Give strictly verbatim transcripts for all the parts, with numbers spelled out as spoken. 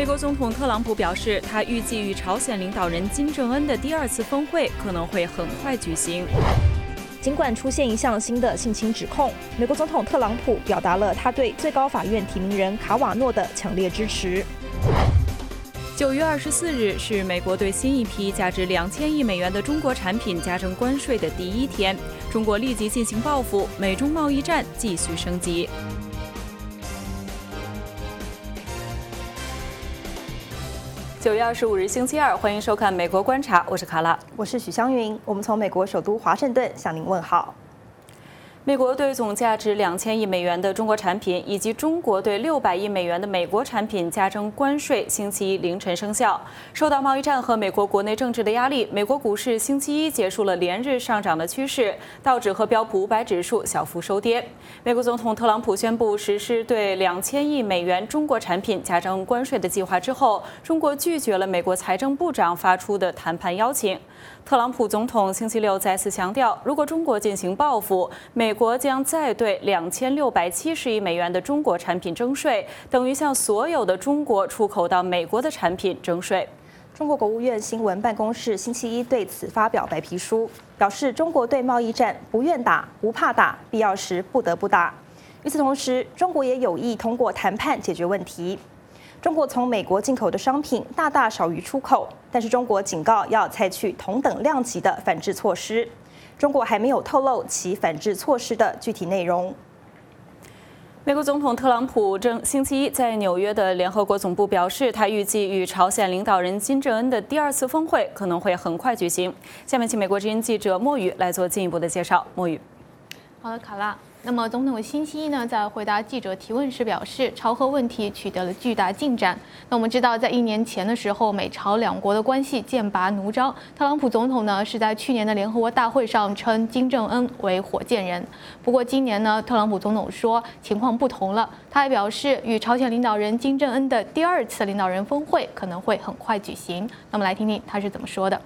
美国总统特朗普表示，他预计与朝鲜领导人金正恩的第二次峰会可能会很快举行。 尽管出现一项新的性侵指控，美国总统特朗普表达了他对最高法院提名人卡瓦诺的强烈支持。 九月二十四日是美国对新一批价值两千亿美元的中国产品加征关税的第一天，中国立即进行报复，美中贸易战继续升级。九月二十五日星期二，欢迎收看《美国观察》，我是卡拉， 我是许湘云，我们从美国首都华盛顿向您问好。 美国对总价值两千亿美元的中国产品，以及中国对六百亿美元的美国产品加征关税，星期一凌晨生效。受到贸易战和美国国内政治的压力，美国股市星期一结束了连日上涨的趋势，道指和标普五百指数小幅收跌。美国总统特朗普宣布实施对两千亿美元中国产品加征关税的计划之后，中国拒绝了美国财政部长发出的谈判邀请。特朗普总统星期六再次强调，如果中国进行报复，美国将再对两千六百七十亿美元的中国产品征税，等于向所有的中国出口到美国的产品征税。 中国国务院新闻办公室星期一对此发表白皮书，表示中国对贸易战不愿打、不怕打，必要时不得不打。与此同时，中国也有意通过谈判解决问题。中国从美国进口的商品大大少于出口，但是中国警告要采取同等量级的反制措施。中国还没有透露其反制措施的具体内容。 美国总统特朗普正星期一在纽约的联合国总部表示，他预计与朝鲜领导人金正恩的第二次峰会可能会很快举行。下面请美国之音记者莫宇来做进一步的介绍。莫宇， 好的，卡拉。那么，总统星期一呢，在回答记者提问时表示，朝核问题取得了巨大进展。那我们知道，在一年前的时候，美朝两国的关系剑拔弩张。特朗普总统呢是在去年的联合国大会上称金正恩为火箭人。不过今年呢，特朗普总统说情况不同了。他还表示，与朝鲜领导人金正恩的第二次领导人峰会可能会很快举行。那么来听听他是怎么说的。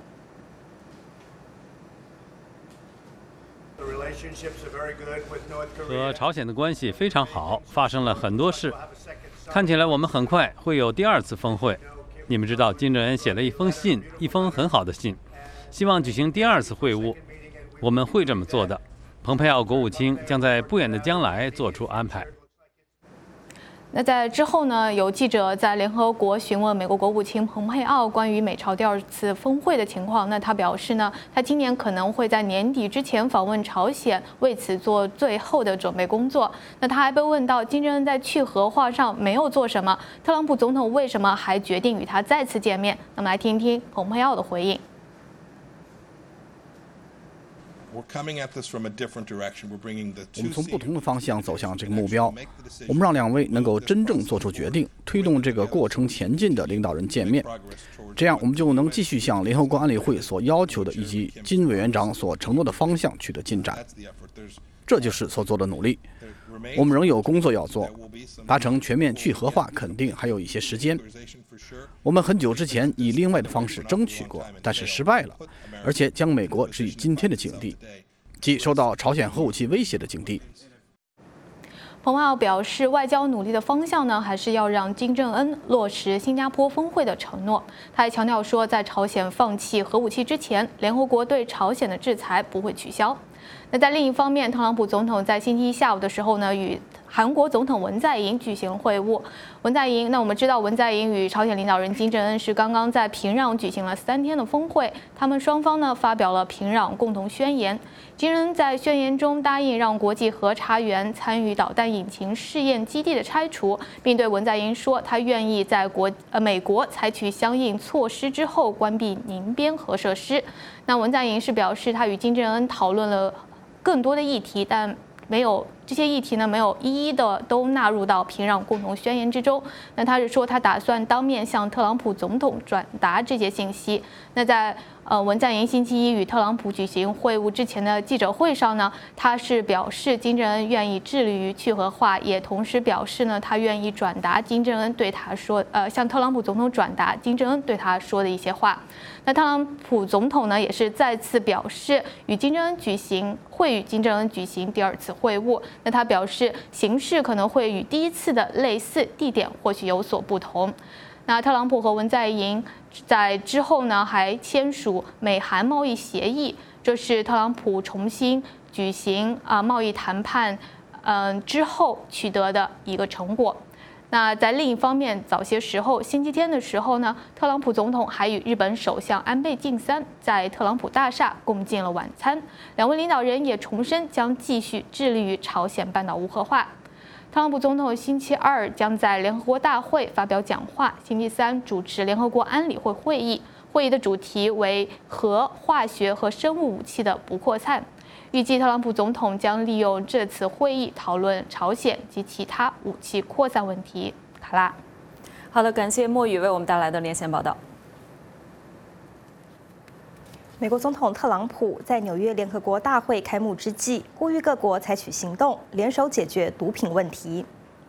和朝鲜的关系非常好，发生了很多事，看起来我们很快会有第二次峰会。你们知道，金正恩写了一封信，一封很好的信，希望举行第二次会晤，我们会这么做的。蓬佩奥国务卿将在不远的将来做出安排。 那在之后呢，有记者在联合国询问美国国务卿蓬佩奥关于美朝第二次峰会的情况。那他表示呢，他今年可能会在年底之前访问朝鲜，为此做最后的准备工作。那他还被问到，金正恩在去核化上没有做什么，特朗普总统为什么还决定与他再次见面？那么来听听蓬佩奥的回应。 我们从不同的方向走向这个目标，我们让两位能够真正做出决定，推动这个过程前进的领导人见面，这样我们就能继续向联合国安理会所要求的以及金委员长所承诺的方向取得进展。这就是所做的努力。我们仍有工作要做，达成全面去核化肯定还有一些时间。我们很久之前以另外的方式争取过，但是失败了，而且将美国置于今天的境地，即受到朝鲜核武器威胁的境地。 蓬佩奥表示，外交努力的方向呢，还是要让金正恩落实新加坡峰会的承诺。他还强调说，在朝鲜放弃核武器之前，联合国对朝鲜的制裁不会取消。那在另一方面，特朗普总统在星期一下午的时候呢，与韩国总统文在寅举行会晤。文在寅，那我们知道文在寅与朝鲜领导人金正恩是刚刚在平壤举行了三天的峰会，他们双方呢发表了平壤共同宣言。金正恩在宣言中答应让国际核查员参与导弹引擎试验基地的拆除，并对文在寅说，他愿意在国呃美国采取相应措施之后关闭宁边核设施。那文在寅是表示，他与金正恩讨论了更多的议题，但没有这些议题呢，没有一一的都纳入到平壤共同宣言之中。那他是说，他打算当面向特朗普总统转达这些信息。那在呃文在寅星期一与特朗普举行会晤之前的记者会上呢，他是表示金正恩愿意致力于去核化，也同时表示呢，他愿意转达金正恩对他说，呃向特朗普总统转达金正恩对他说的一些话。那特朗普总统呢，也是再次表示与金正恩举行会与金正恩举行第二次会晤。那他表示形式可能会与第一次的类似，地点或许有所不同。 那特朗普和文在寅在之后呢，还签署美韩贸易协议，这是特朗普重新举行啊贸易谈判，嗯之后取得的一个成果。那在另一方面，早些时候，星期天的时候呢，特朗普总统还与日本首相安倍晋三在特朗普大厦共进了晚餐。两位领导人也重申将继续致力于朝鲜半岛无核化。特朗普总统星期二将在联合国大会发表讲话，星期三主持联合国安理会会议，会议的主题为核、化学和生物武器的不扩散。预计特朗普总统将利用这次会议讨论朝鲜及其他武器扩散问题。卡拉， 好的，感谢莫宇为我们带来的连线报道。 美国总统特朗普在纽约联合国大会开幕之际，呼吁各国采取行动，联手解决毒品问题。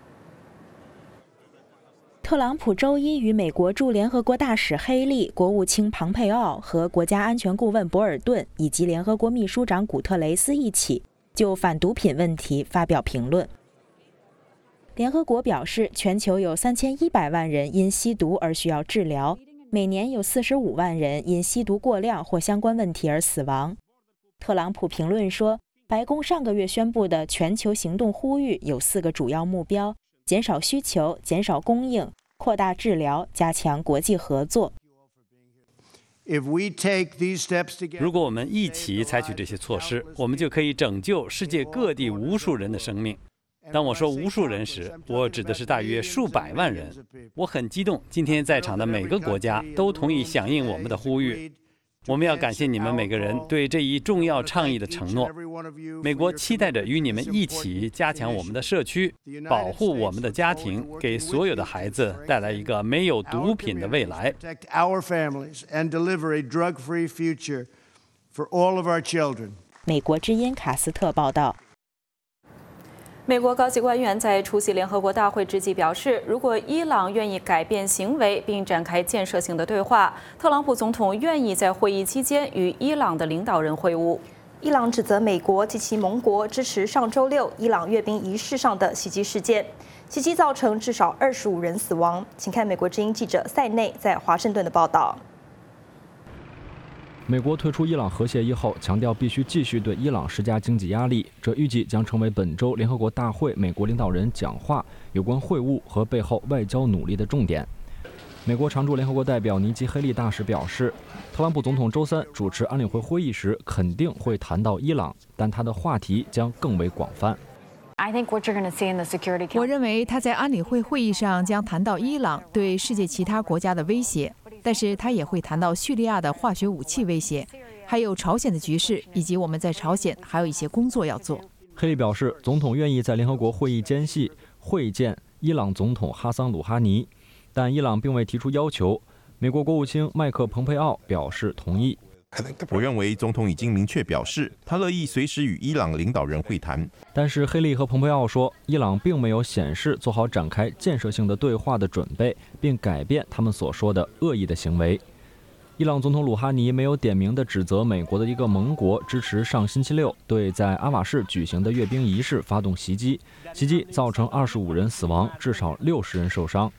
特朗普周一与美国驻联合国大使黑利、国务卿庞佩奥和国家安全顾问博尔顿以及联合国秘书长古特雷斯一起就反毒品问题发表评论。联合国表示，全球有三千一百万人因吸毒而需要治疗，每年有四十五万人因吸毒过量或相关问题而死亡。特朗普评论说，白宫上个月宣布的全球行动呼吁有四个主要目标：减少需求、减少供应、扩大治疗、加强国际合作。 如果我们一起采取这些措施，我们就可以拯救世界各地无数人的生命。当我说无数人时，我指的是大约数百万人。我很激动，今天在场的每个国家都同意响应我们的呼吁。我们要感谢你们每个人对这一重要倡议的承诺。美国期待着与你们一起加强我们的社区，保护我们的家庭，给所有的孩子带来一个没有毒品的未来。 美国之音卡斯特报道。 美国高级官员在出席联合国大会之际表示，如果伊朗愿意改变行为并展开建设性的对话，特朗普总统愿意在会议期间与伊朗的领导人会晤。 伊朗指责美国及其盟国支持上周六伊朗阅兵仪式上的袭击事件，袭击造成至少二十五人死亡。请看美国之音记者塞内在华盛顿的报道。 美国退出伊朗核协议后，强调必须继续对伊朗施加经济压力，这预计将成为本周联合国大会美国领导人讲话有关会晤和背后外交努力的重点。美国常驻联合国代表尼基·黑利大使表示，特朗普总统周三主持安理会会议时肯定会谈到伊朗，但他的话题将更为广泛。 我认为他在安理会会议上将谈到伊朗对世界其他国家的威胁，但是他也会谈到叙利亚的化学武器威胁，还有朝鲜的局势，以及我们在朝鲜还有一些工作要做。 黑利表示，总统愿意在联合国会议间隙会见伊朗总统哈桑·鲁哈尼，但伊朗并未提出要求。美国国务卿麦克·蓬佩奥表示同意。 我认为总统已经明确表示，他乐意随时与伊朗领导人会谈。 但是黑利和蓬佩奥说，伊朗并没有显示做好展开建设性的对话的准备，并改变他们所说的恶意的行为。伊朗总统鲁哈尼没有点名地指责美国的一个盟国支持上星期六对在阿瓦市举行的阅兵仪式发动袭击，袭击造成二十五人死亡，至少六十人受伤。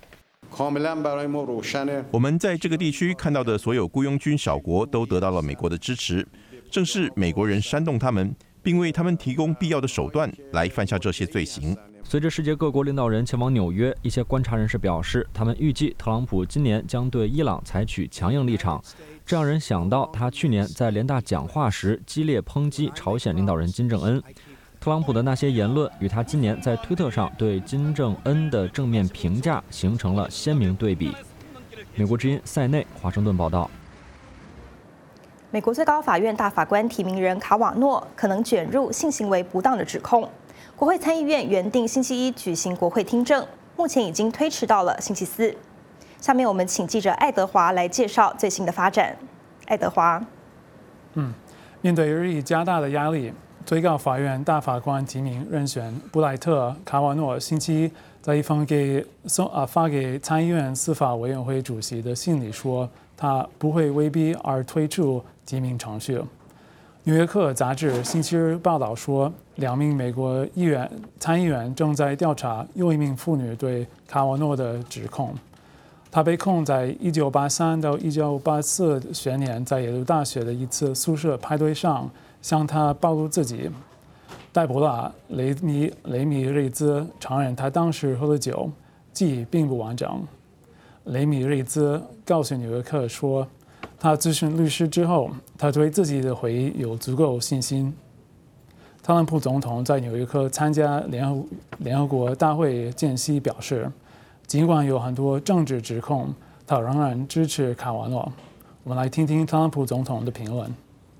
我们在这个地区看到的所有雇佣军小国都得到了美国的支持，正是美国人煽动他们，并为他们提供必要的手段来犯下这些罪行。 随着世界各国领导人前往纽约，一些观察人士表示，他们预计特朗普今年将对伊朗采取强硬立场，这让人想到他去年在联大讲话时激烈抨击朝鲜领导人金正恩。特朗普的那些言论与他今年在推特上对金正恩的正面评价形成了鲜明对比。美国之音塞内华盛顿报道。 美国最高法院大法官提名人卡瓦诺可能卷入性行为不当的指控。国会参议院原定星期一举行国会听证，目前已经推迟到了星期四。下面我们请记者爱德华来介绍最新的发展。爱德华， 嗯，面对日益加大的压力，最高法院大法官提名人选布莱特·卡瓦诺星期一在一封给送啊发给参议院司法委员会主席的信里说，他不会威逼而退出提名程序。纽约客杂志星期日报道说，两名美国议员参议员正在调查又一名妇女对卡瓦诺的指控。 他被控在一九八三到一九八四学年在耶鲁大学的一次宿舍派对上向他暴露自己。戴博拉·雷米雷米瑞兹承认他当时喝了酒，记忆并不完整。雷米瑞兹告诉《纽约客》说，他咨询律师之后，他对自己的回忆有足够信心。特朗普总统在《纽约客》参加联合联合国大会间隙表示，尽管有很多政治指控，他仍然支持卡瓦诺。我们来听听特朗普总统的评论。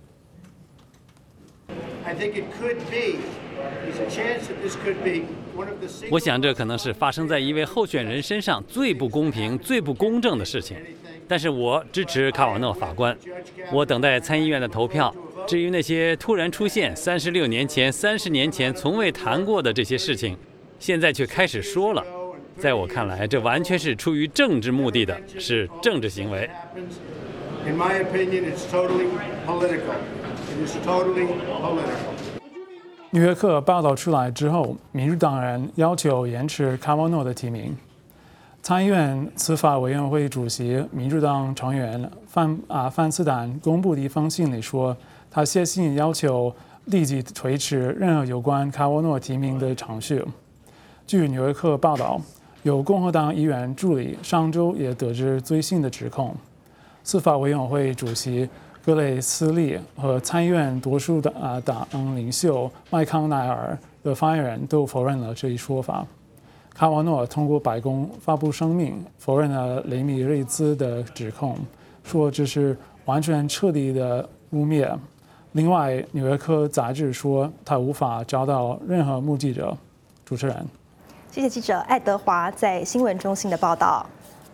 我想这可能是发生在一位候选人身上最不公平、最不公正的事情。但是我支持卡瓦诺法官，我等待参议院的投票。至于那些突然出现三十六年前、三十年前从未谈过的这些事情，现在却开始说了，在我看来，这完全是出于政治目的的，是政治行为。 In my opinion, it's totally political. It is totally political. 纽约客报道出来之后，民主党人要求延迟卡瓦诺的提名。参议院司法委员会主席民主党成员范啊范斯坦公布的一封信里说，他写信要求立即推迟任何有关卡瓦诺提名的程序。据纽约客报道，有共和党议员助理上周也得知最新的指控。司法委员会主席格雷斯利和参议院多数的啊党领袖麦康奈尔的发言人都否认了这一说法。卡瓦诺通过白宫发布声明，否认了雷米瑞兹的指控，说这是完全彻底的污蔑。另外，《纽约客》杂志说他无法找到任何目击者。主持人， 谢谢记者爱德华在新闻中心的报道。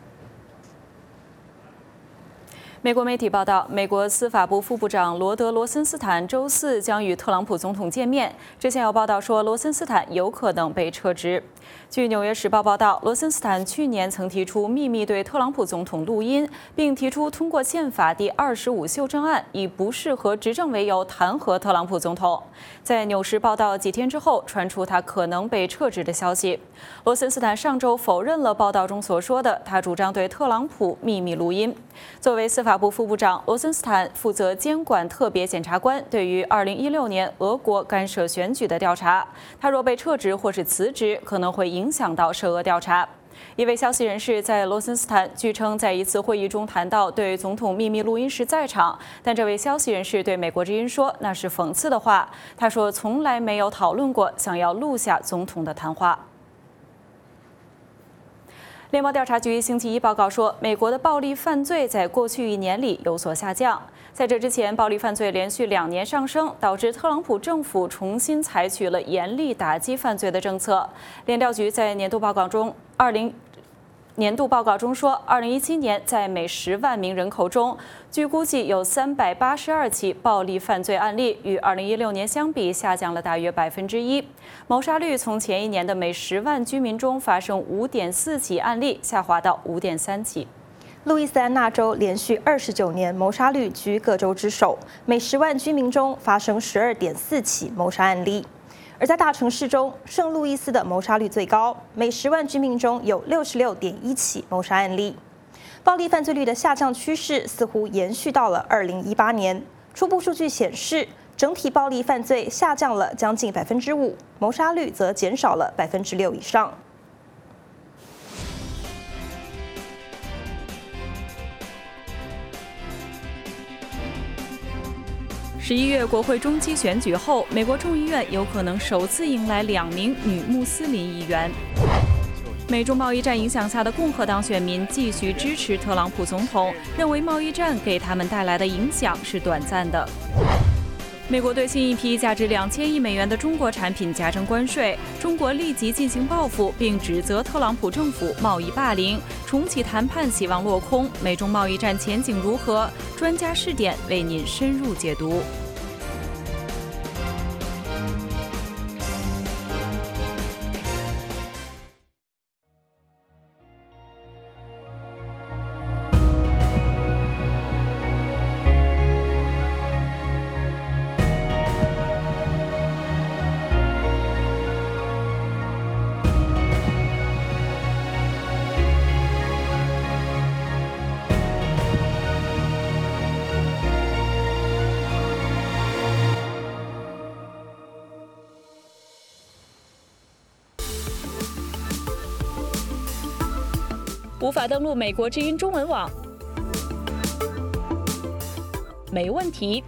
美国媒体报道，美国司法部副部长罗德·罗森斯坦周四将与特朗普总统见面。之前有报道说，罗森斯坦有可能被撤职。据《纽约时报》报道，罗森斯坦去年曾提出秘密对特朗普总统录音，并提出通过宪法第二十五修正案，以不适合执政为由弹劾特朗普总统。在《纽时》报道几天之后，传出他可能被撤职的消息。罗森斯坦上周否认了报道中所说的他主张对特朗普秘密录音。作为司法部副部长，罗森斯坦负责监管特别检察官对于二零一六年俄国干涉选举的调查。他若被撤职或是辞职，可能会影响到涉俄调查。一位消息人士在罗森斯坦据称在一次会议中谈到对总统秘密录音时在场，但这位消息人士对美国之音说那是讽刺的话。他说从来没有讨论过想要录下总统的谈话。联邦调查局星期一报告说，美国的暴力犯罪在过去一年里有所下降。在这之前，暴力犯罪连续两年上升，导致特朗普政府重新采取了严厉打击犯罪的政策。联调局在年度报告中，二零年度报告中说，二零一七年在每十万名人口中，据估计有三百八十二起暴力犯罪案例，与二零一六年相比下降了大约百分之一。谋杀率从前一年的每十万居民中发生五点四起案例，下滑到五点三起。 路易斯安那州连续二十九年谋杀率居各州之首，每十万居民中发生十二点四起谋杀案例。而在大城市中，圣路易斯的谋杀率最高，每十万居民中有六十六点一起谋杀案例。暴力犯罪率的下降趋势似乎延续到了二零一八年。初步数据显示，整体暴力犯罪下降了将近百分之五，谋杀率则减少了百分之六以上。 十一月国会中期选举后，美国众议院有可能首次迎来两名女穆斯林议员。美中贸易战影响下的共和党选民继续支持特朗普总统，认为贸易战给他们带来的影响是短暂的。美国对新一批价值两千亿美元的中国产品加征关税，中国立即进行报复，并指责特朗普政府贸易霸凌，重启谈判希望落空。美中贸易战前景如何？专家视点为您深入解读。 无法登录美国之音中文网？没问题。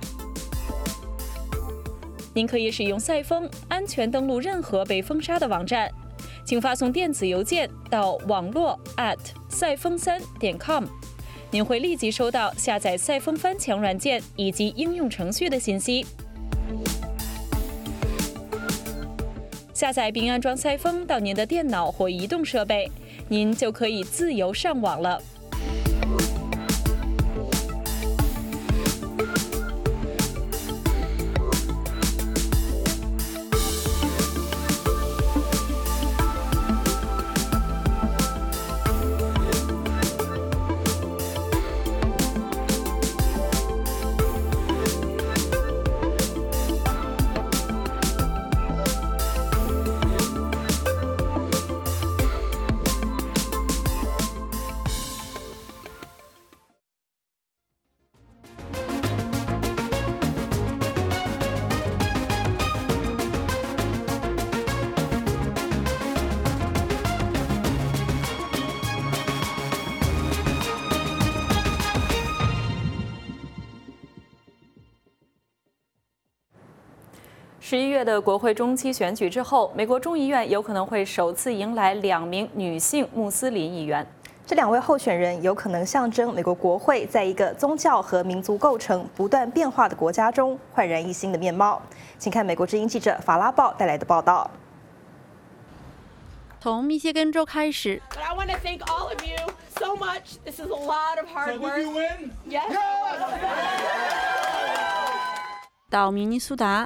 您可以使用赛风安全登录任何被封杀的网站，请发送电子邮件到网络 at 赛风三点 com， 您会立即收到下载赛风翻墙软件以及应用程序的信息。下载并安装赛风到您的电脑或移动设备，您就可以自由上网了。十一月的国会中期选举之后，美国众议院有可能会首次迎来两名女性穆斯林议员。 这两位候选人有可能象征美国国会在一个宗教和民族构成不断变化的国家中焕然一新的面貌。请看美国之音记者法拉报带来的报道。 从密歇根州开始。到明尼苏达、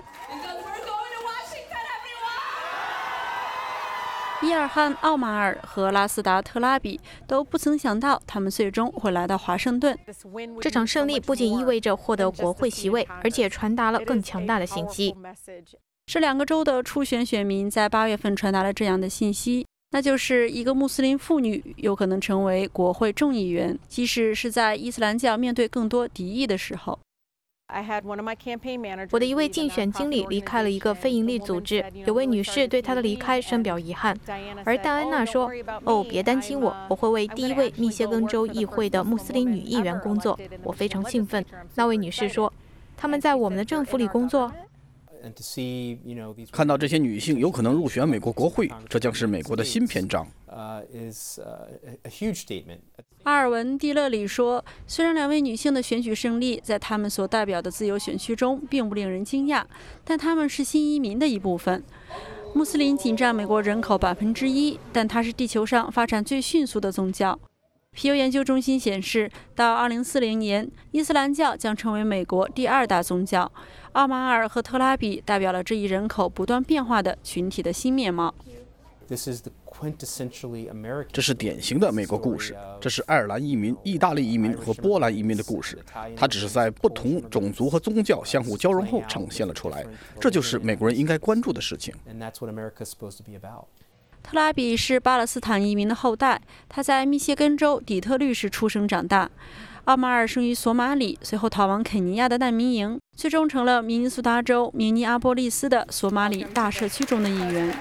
伊尔汗·奥马尔和拉斯达特拉比都不曾想到，他们最终会来到华盛顿。 这场胜利不仅意味着获得国会席位，而且传达了更强大的信息。 这两个州的初选选民在八月份传达了这样的信息，那就是一个穆斯林妇女有可能成为国会众议员，即使是在伊斯兰教面对更多敌意的时候。 我的一位竞选经理离开了一个非营利组织，有位女士对她的离开深表遗憾，而戴安娜说：“哦，别担心我，我会为第一位密歇根州议会的穆斯林女议员工作，我非常兴奋。”那位女士说：“他们在我们的政府里工作。” 看到这些女性有可能入选美国国会，这将是美国的新篇章。 阿尔文·蒂勒里说，虽然两位女性的选举胜利在他们所代表的自由选区中并不令人惊讶，但他们是新移民的一部分。穆斯林仅占美国人口百分之一，但它是地球上发展最迅速的宗教。皮尤研究中心显示，到二零四零年，伊斯兰教将成为美国第二大宗教。奥马尔和特拉比代表了这一人口不断变化的群体的新面貌。 这是典型的美国故事，这是爱尔兰移民、意大利移民和波兰移民的故事。它只是在不同种族和宗教相互交融后呈现了出来。这就是美国人应该关注的事情。 特拉比是巴勒斯坦移民的后代，他在密歇根州底特律市出生长大。奥马尔生于索马里，随后逃往肯尼亚的难民营，最终成了明尼苏达州明尼阿波利斯的索马里大社区中的一员。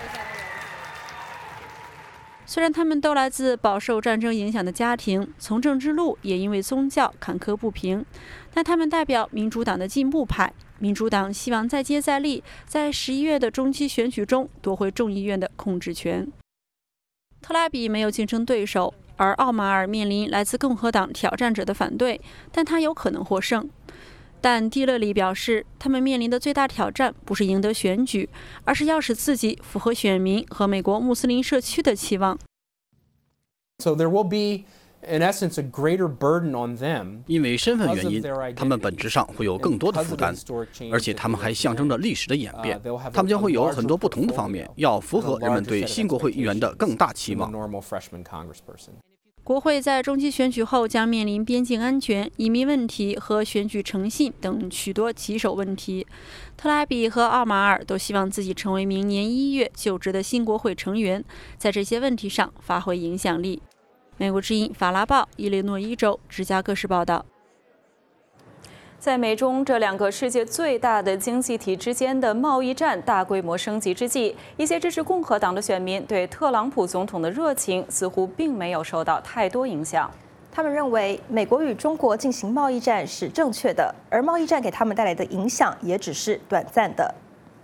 虽然他们都来自饱受战争影响的家庭，从政之路也因为宗教坎坷不平，但他们代表民主党的进步派。民主党希望再接再厉，在十一月的中期选举中夺回众议院的控制权。特拉比没有竞争对手，而奥马尔面临来自共和党挑战者的反对，但他有可能获胜。但蒂勒里表示，他们面临的最大挑战不是赢得选举，而是要使自己符合选民和美国穆斯林社区的期望。 So there will be, in essence, a greater burden on them. 因为身份原因，他们本质上会有更多的负担，而且他们还象征着历史的演变。他们将会有很多不同的方面，要符合人们对新国会议员的更大期望。 国会在中期选举后将面临边境安全、移民问题和选举诚信等许多棘手问题。特拉比和奥马尔都希望自己成为明年一月就职的新国会成员，在这些问题上发挥影响力。美国之音法拉报伊利诺伊州芝加哥市报道。 在美中这两个世界最大的经济体之间的贸易战大规模升级之际，一些支持共和党的选民对特朗普总统的热情似乎并没有受到太多影响。 他们认为美国与中国进行贸易战是正确的，而贸易战给他们带来的影响也只是短暂的。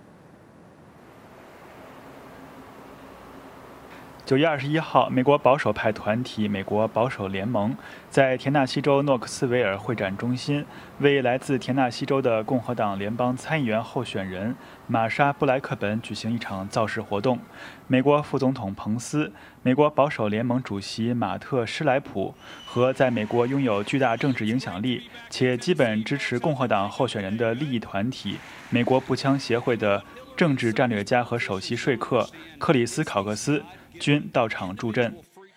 九月二十一号，美国保守派团体美国保守联盟在田纳西州诺克斯维尔会展中心为来自田纳西州的共和党联邦参议员候选人玛莎·布莱克本举行一场造势活动。美国副总统彭斯、美国保守联盟主席马特·施莱普和在美国拥有巨大政治影响力且基本支持共和党候选人的利益团体美国步枪协会的政治战略家和首席说客克里斯·考克斯均到场助阵。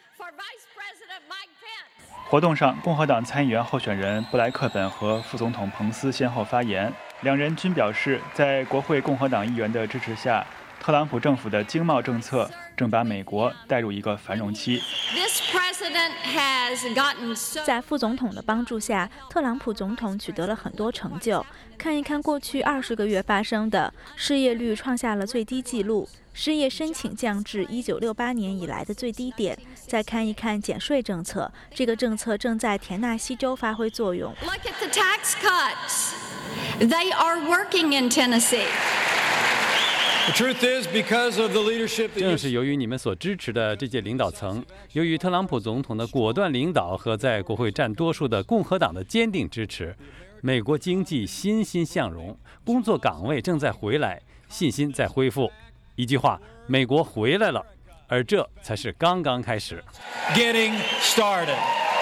活动上，共和党参议员候选人布莱克本和副总统彭斯先后发言，两人均表示，在国会共和党议员的支持下，特朗普政府的经贸政策正把美国带入一个繁荣期。 在副总统的帮助下，特朗普总统取得了很多成就。看一看过去二十个月发生的，失业率创下了最低纪录，失业申请降至一九六八年以来的最低点。再看一看减税政策，这个政策正在田纳西州发挥作用。 Look at the tax cuts. They are working in Tennessee. 正是由于你们所支持的这届领导层，由于特朗普总统的果断领导和在国会占多数的共和党的坚定支持，美国经济欣欣向荣，工作岗位正在回来，信心在恢复。一句话，美国回来了，而这才是刚刚开始。 Getting started.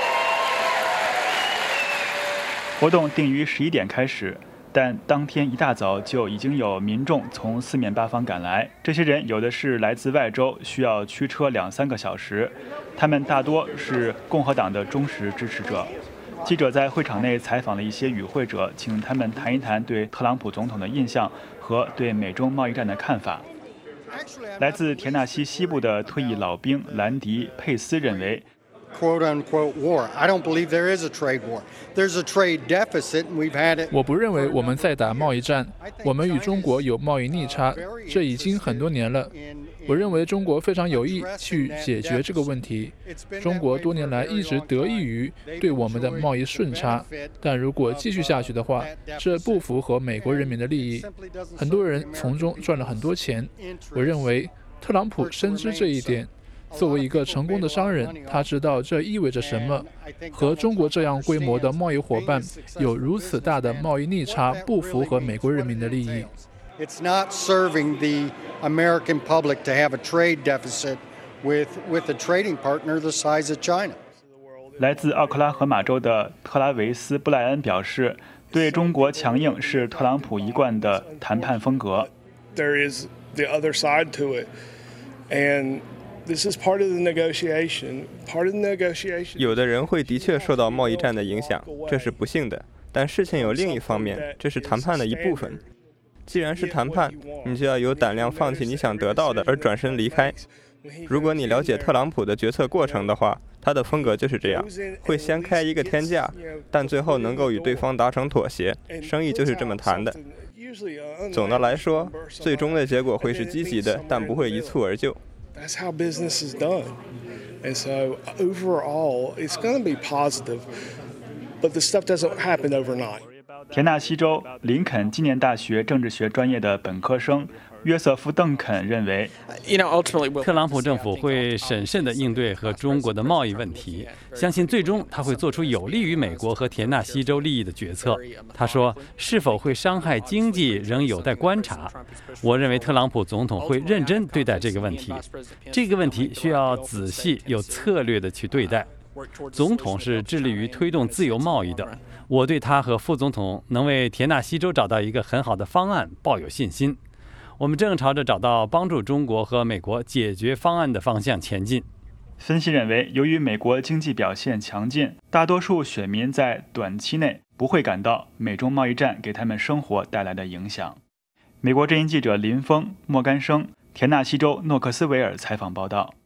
活动定于十一点开始。但当天一大早就已经有民众从四面八方赶来，这些人有的是来自外州，需要驱车两三个小时，他们大多是共和党的忠实支持者。记者在会场内采访了一些与会者，请他们谈一谈对特朗普总统的印象和对美中贸易战的看法。来自田纳西西部的退役老兵兰迪·佩斯认为 quote unquote war. I don't believe there is a trade war. There's a trade deficit and we've had it. 我不认为我们在打贸易战，我们与中国有贸易逆差，这已经很多年了。我认为中国非常有意去解决这个问题。中国多年来一直得益于对我们的贸易顺差，但如果继续下去的话，这不符合美国人民的利益。很多人从中赚了很多钱。我认为特朗普深知这一点。作为一个成功的商人，他知道这意味着什么。和中国这样规模的贸易伙伴有如此大的贸易逆差，不符合美国人民的利益。 It's not serving the American public to have a trade deficit with with a trading partner the size of China. 来自奥克拉荷马州的特拉维斯·布莱恩表示，对中国强硬是特朗普一贯的谈判风格。 There is the other side to it, and This is part of the negotiation. Part of the negotiation. 有的人会的确受到贸易战的影响，这是不幸的。但事情有另一方面，这是谈判的一部分。既然是谈判，你就要有胆量放弃你想得到的，而转身离开。如果你了解特朗普的决策过程的话，他的风格就是这样，会先开一个天价，但最后能够与对方达成妥协。生意就是这么谈的。总的来说，最终的结果会是积极的，但不会一蹴而就。 That's how business is done. And so overall, it's going to be positive, but the stuff doesn't happen overnight. 田纳西州林肯纪念大学政治学专业的本科生约瑟夫·邓肯认为， 特朗普政府会审慎地应对和中国的贸易问题，相信最终他会做出有利于美国和田纳西州利益的决策。他说，是否会伤害经济仍有待观察。我认为特朗普总统会认真对待这个问题，这个问题需要仔细有策略地去对待。总统是致力于推动自由贸易的，我对他和副总统能为田纳西州找到一个很好的方案抱有信心。我们正朝着找到帮助中国和美国解决方案的方向前进。 分析认为，由于美国经济表现强劲，大多数选民在短期内不会感到美中贸易战给他们生活带来的影响。美国之音记者林峰、莫干生，田纳西州诺克斯维尔采访报道。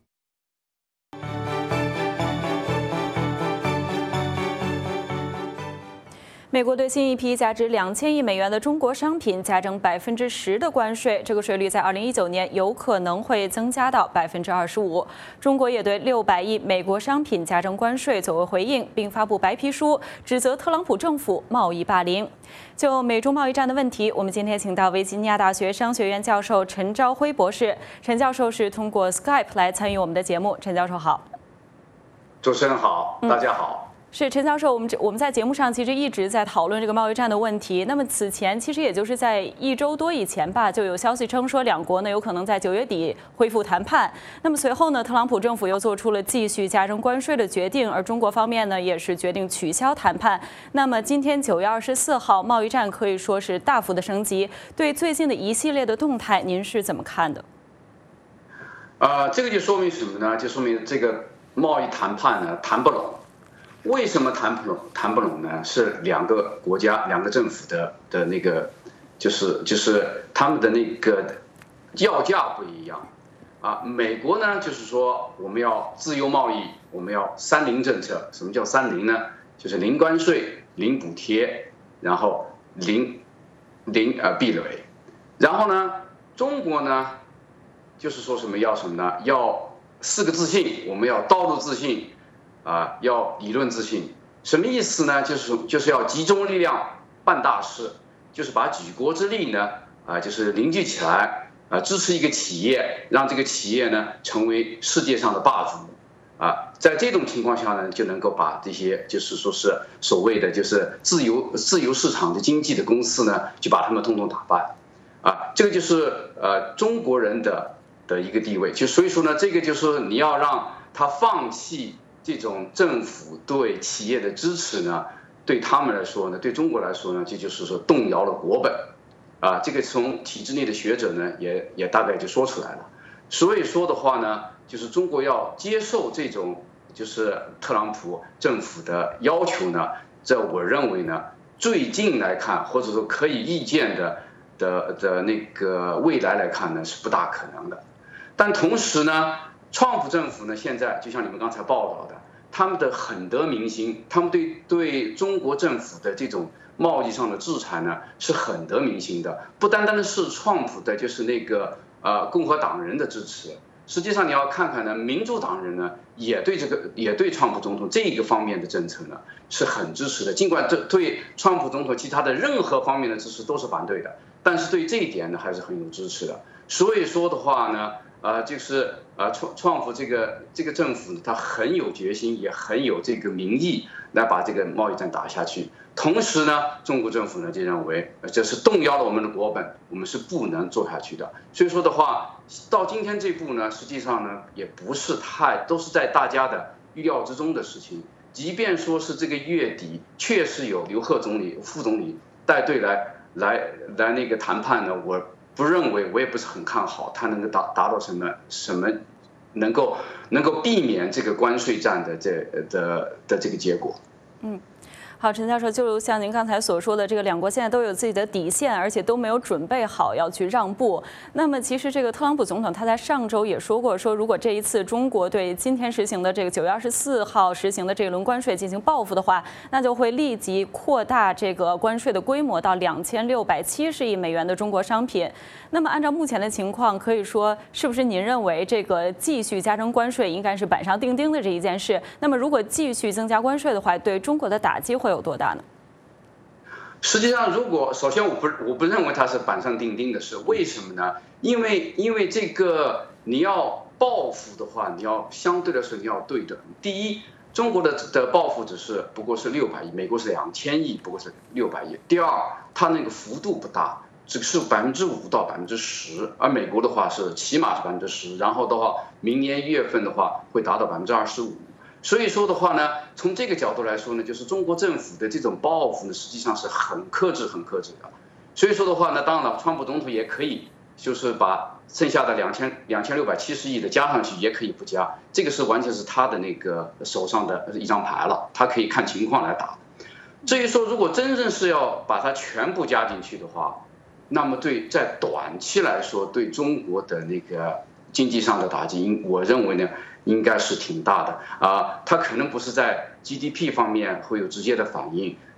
美国对新一批价值两千亿美元的中国商品加征百分之十的关税，这个税率在二零一九年有可能会增加到百分之二十五。中国也对六百亿美国商品加征关税作为回应，并发布白皮书，指责特朗普政府贸易霸凌。就美中贸易战的问题，我们今天请到维吉尼亚大学商学院教授陈朝晖博士。陈教授是通过 Skype 来参与我们的节目。陈教授好。 主持人好，大家好。嗯是陈教授，我们我们在节目上其实一直在讨论这个贸易战的问题。那么此前其实也就是在一周多以前吧，就有消息称说两国呢有可能在九月底恢复谈判。那么随后呢，特朗普政府又做出了继续加征关税的决定，而中国方面呢也是决定取消谈判。那么今天九月二十四号，贸易战可以说是大幅的升级。对最近的一系列的动态，您是怎么看的？ 呃，这个就说明什么呢？就说明这个贸易谈判呢谈不拢。为什么谈不拢？谈不拢呢？是两个国家、两个政府的的那个，就是就是他们的那个要价不一样啊。美国呢，就是说我们要自由贸易，我们要三零政策。什么叫三零呢？就是零关税、零补贴，然后零零呃壁垒。然后呢，中国呢，就是说什么要什么呢？要四个自信，我们要道路自信。啊，要理论自信，什么意思呢？就是就是要集中力量办大事，就是把举国之力呢，啊，就是凝聚起来，啊，支持一个企业，让这个企业呢成为世界上的霸主，啊，在这种情况下呢，就能够把这些就是说是所谓的就是自由自由市场的经济的公司呢，就把他们统统打败，啊，这个就是呃中国人的的一个地位，就所以说呢，这个就是你要让他放弃。这种政府对企业的支持呢，对他们来说呢，对中国来说呢，这就是说动摇了国本，啊，这个从体制内的学者呢也也大概就说出来了。所以说的话呢，就是中国要接受这种就是特朗普政府的要求呢，这我认为呢，最近来看或者说可以预见的的的那个未来来看呢，是不大可能的。但同时呢。川普政府呢，现在就像你们刚才报道的，他们的很得民心，他们对对中国政府的这种贸易上的制裁呢，是很得民心的。不单单的是川普的，就是那个呃共和党人的支持，实际上你要看看呢，民主党人呢也对这个也对川普总统这个方面的政策呢是很支持的。尽管这对川普总统其他的任何方面的支持都是反对的，但是对这一点呢还是很有支持的。所以说的话呢。呃，就是呃，创创普这个这个政府呢，他很有决心，也很有这个民意来把这个贸易战打下去。同时呢，中国政府呢就认为这是动摇了我们的国本，我们是不能做下去的。所以说的话，到今天这步呢，实际上呢也不是太都是在大家的预料之中的事情。即便说是这个月底确实有刘鹤总理、副总理带队来来来那个谈判呢，我。不认为，我也不是很看好他能够达达到什么什么，能够能够避免这个关税战的这的的这个结果。 嗯。好，陈教授，就像您刚才所说的，这个两国现在都有自己的底线，而且都没有准备好要去让步。那么，其实这个特朗普总统他在上周也说过，说如果这一次中国对今天实行的这个九月二十四号实行的这一轮关税进行报复的话，那就会立即扩大这个关税的规模到两千六百七十亿美元的中国商品。那么，按照目前的情况，可以说，是不是您认为这个继续加征关税应该是板上钉钉的这一件事？那么，如果继续增加关税的话，对中国的打击会有多大呢？ 实际上，如果首先我不我不认为它是板上钉钉的事，为什么呢？因为因为这个你要报复的话，你要相对来说你要对等。第一，中国的的报复只是不过是六百亿，美国是两千亿，不过是六百亿。第二，它那个幅度不大，只是百分之五到百分之十，而美国的话是起码是百分之十，然后的话，明年一月份的话会达到百分之二十五。所以说的话呢，从这个角度来说呢，就是中国政府的这种报复呢，实际上是很克制、很克制的。所以说的话呢，当然了，川普总统也可以就是把剩下的两千两千六百七十亿的加上去，也可以不加，这个是完全是他的那个手上的一张牌了，他可以看情况来打。至于说如果真正是要把它全部加进去的话，那么对在短期来说，对中国的那个经济上的打击，我认为呢，应该是挺大的啊。它可能不是在 G D P 方面会有直接的反应，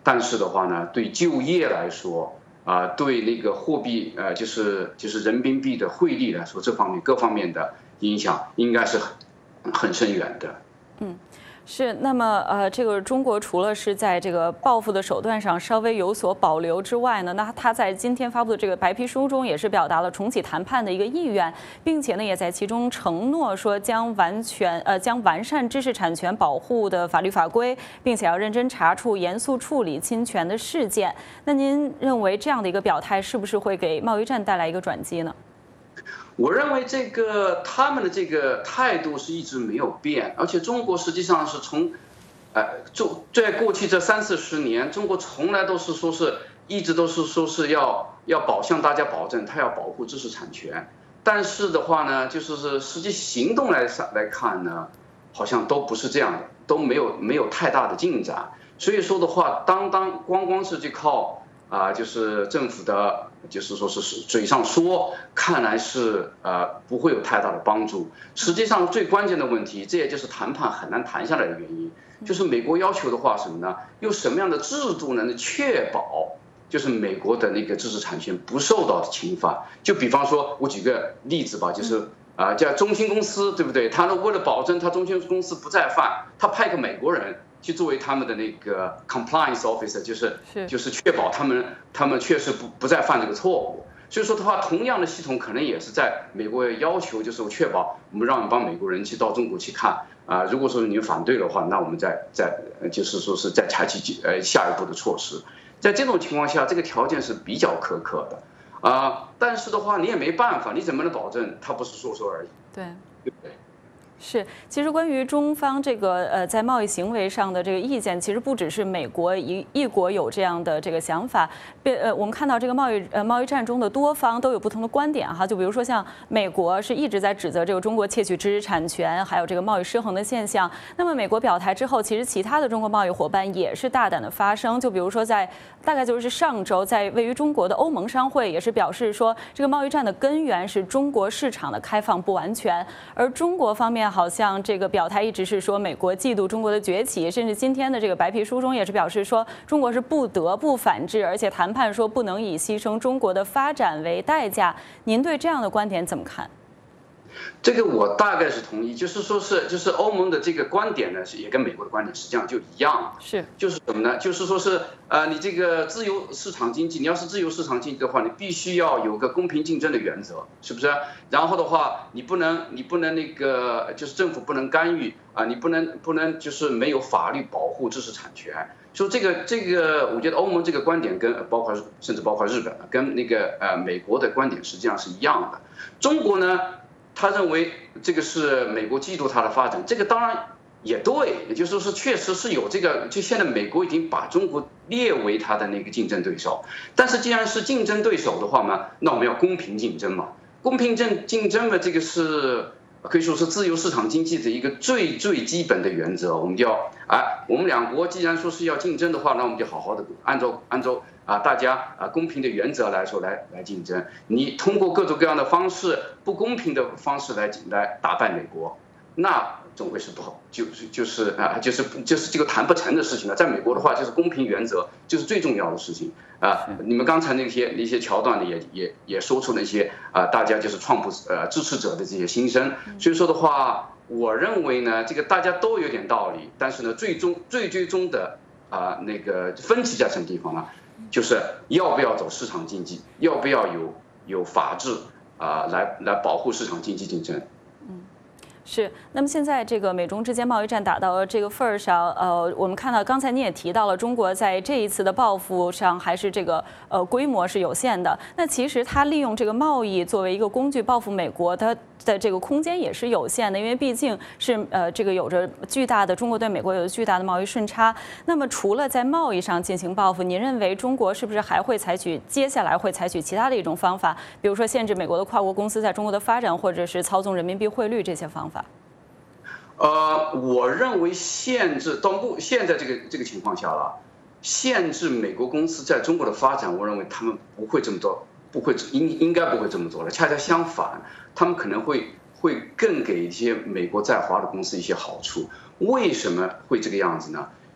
但是的话呢，对就业来说啊、呃，对那个货币呃，就是就是人民币的汇率来说，这方面各方面的影响应该是很很深远的。 嗯。是，那么呃，这个中国除了是在这个报复的手段上稍微有所保留之外呢，那他在今天发布的这个白皮书中也是表达了重启谈判的一个意愿，并且呢，也在其中承诺说将完全呃将完善知识产权保护的法律法规，并且要认真查处、严肃处理侵权的事件。那您认为这样的一个表态是不是会给贸易战带来一个转机呢？ 我认为这个他们的这个态度是一直没有变，而且中国实际上是从，呃，就在过去这三四十年，中国从来都是说是一直都是说是要要保向大家保证，他要保护知识产权，但是的话呢，就是是实际行动来来看呢，好像都不是这样的，都没有没有太大的进展。所以说的话，当当光光是去靠啊、呃，就是政府的。就是说是嘴上说，看来是呃不会有太大的帮助。实际上最关键的问题，这也就是谈判很难谈下来的原因，就是美国要求的话什么呢？用什么样的制度能确保就是美国的那个知识产权不受到侵犯？就比方说，我举个例子吧，就是啊、呃，叫中兴公司，对不对？他呢为了保证他中兴公司不再犯，他派个美国人。去作为他们的那个 compliance officer， 就是就是确保他们他们确实不不再犯这个错误。所以说的话，同样的系统可能也是在美国要求，就是我确保我们让一帮美国人去到中国去看啊、呃，如果说你们反对的话，那我们再再就是说是再采取呃下一步的措施。在这种情况下，这个条件是比较苛刻的啊、呃，但是的话你也没办法，你怎么能保证它不是说说而已？ 对， 对不对？ 是，其实关于中方这个呃在贸易行为上的这个意见，其实不只是美国一一国有这样的这个想法，呃，我们看到这个贸易呃贸易战中的多方都有不同的观点哈，就比如说像美国是一直在指责这个中国窃取知识产权，还有这个贸易失衡的现象。那么美国表态之后，其实其他的中国贸易伙伴也是大胆的发声，就比如说在大概就是上周，在位于中国的欧盟商会也是表示说，这个贸易战的根源是中国市场的开放不完全，而中国方面好像这个表态一直是说美国嫉妒中国的崛起，甚至今天的这个白皮书中也是表示说中国是不得不反制，而且谈判说不能以牺牲中国的发展为代价。您对这样的观点怎么看？ 这个我大概是同意，就是说是就是欧盟的这个观点呢，是也跟美国的观点实际上就一样， 是就是什么呢？就是说是呃，你这个自由市场经济，你要是自由市场经济的话，你必须要有个公平竞争的原则，是不是？然后的话，你不能你不能那个就是政府不能干预啊，你不能不能就是没有法律保护知识产权。所以这个这个，我觉得欧盟这个观点跟包括甚至包括日本跟那个呃美国的观点实际上是一样的。中国呢？他认为这个是美国嫉妒他的发展，这个当然也对，也就是说是确实是有这个，就现在美国已经把中国列为他的那个竞争对手，但是既然是竞争对手的话嘛，那我们要公平竞争嘛，公平竞竞争嘛，这个是可以说是自由市场经济的一个最最基本的原则，我们就要啊，我们两国既然说是要竞争的话，那我们就好好的按照按照。啊，大家啊公平的原则来说来来竞争，你通过各种各样的方式，不公平的方式来来打败美国，那总归是不好，就是就是啊就是就是这个谈不成的事情了。在美国的话，就是公平原则就是最重要的事情啊。你们刚才那些那些桥段呢，也也也说出了一些啊，大家就是创普呃支持者的这些心声。所以说的话，我认为呢，这个大家都有点道理，但是呢，最终最最终的啊那个分歧在什么地方呢？就是要不要走市场经济，要不要有有法治啊、呃，来来保护市场经济竞争。 嗯，是。那么现在这个美中之间贸易战打到这个份儿上，呃，我们看到刚才你也提到了，中国在这一次的报复上还是这个呃规模是有限的。那其实它利用这个贸易作为一个工具报复美国，它的这个空间也是有限的，因为毕竟是呃这个有着巨大的中国对美国有着巨大的贸易顺差。那么除了在贸易上进行报复，您认为中国是不是还会采取接下来会采取其他的一种方法，比如说限制美国的跨国公司在中国的发展，或者是操纵人民币汇率这些方法？ 呃，我认为限制到目现在这个这个情况下了，限制美国公司在中国的发展，我认为他们不会这么做，不会应应该不会这么做的。恰恰相反，他们可能会会更给一些美国在华的公司一些好处。为什么会这个样子呢？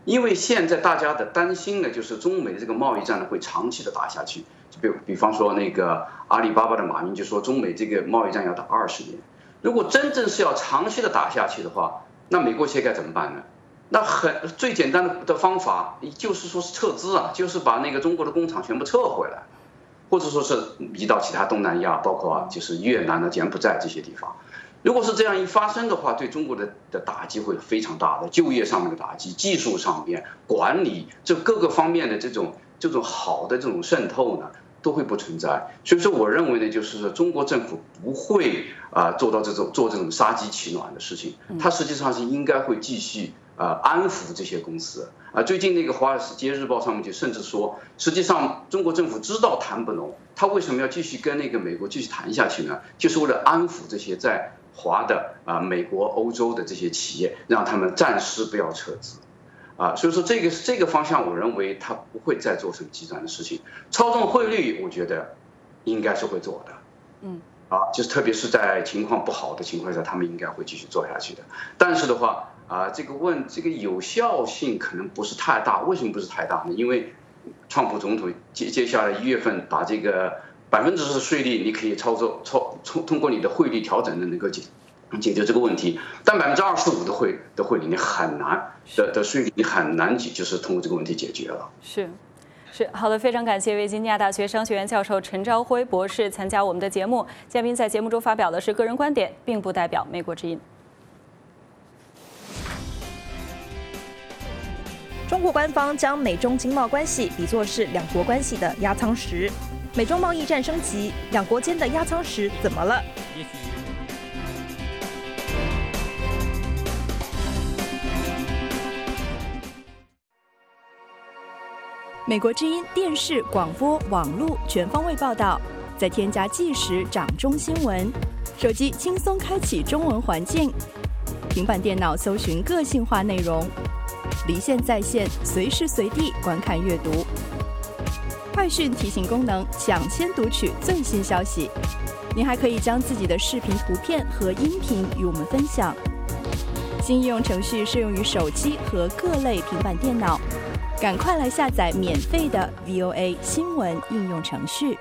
因为现在大家的担心呢，就是中美的这个贸易战呢会长期的打下去。就比比方说那个阿里巴巴的马云就说，中美这个贸易战要打二十年。如果真正是要长期的打下去的话，那美国企业该怎么办呢？那很最简单的的方法就是说是撤资啊，就是把那个中国的工厂全部撤回来，或者说是移到其他东南亚，包括就是越南啊、柬埔寨这些地方。如果是这样一发生的话，对中国的的打击会非常大的，就业上面的打击，技术上面、管理这各个方面的这种这种好的这种渗透呢，都会不存在。所以说，我认为呢，就是说中国政府不会啊、呃、做到这种做这种杀鸡取卵的事情，它实际上是应该会继续呃安抚这些公司啊。最近那个《华尔街日报》上面就甚至说，实际上中国政府知道谈不拢，他为什么要继续跟那个美国继续谈下去呢？就是为了安抚这些在华的啊美国、欧洲的这些企业，让他们暂时不要撤资。啊，所以说这个这个方向，我认为他不会再做什么极端的事情。操纵汇率，我觉得应该是会做的。 嗯， 啊，就是特别是在情况不好的情况下，他们应该会继续做下去的。但是的话，啊，这个问这个有效性可能不是太大。为什么不是太大呢？因为川普总统接接下来一月份把这个百分之十的税率，你可以操作操通通过你的汇率调整的能够解。解决这个问题，但百分之二十五的汇的汇率你很难的的税率你很难解，就是通过这个问题解决了。 是，是好的，非常感谢维吉尼亚大学商学院教授陈朝晖博士参加我们的节目。嘉宾在节目中发表的是个人观点，并不代表美国之音。 中国官方将美中经贸关系比作是两国关系的压舱石，美中贸易战升级，两国间的压舱石怎么了？ 美国之音电视、广播、网络全方位报道，再添加即时掌中新闻，手机轻松开启中文环境，平板电脑搜寻个性化内容，离线在线，随时随地观看阅读。快讯提醒功能，抢先读取最新消息。您还可以将自己的视频、图片和音频与我们分享。新应用程序适用于手机和各类平板电脑。赶快来下载免费的 V O A 新闻应用程序。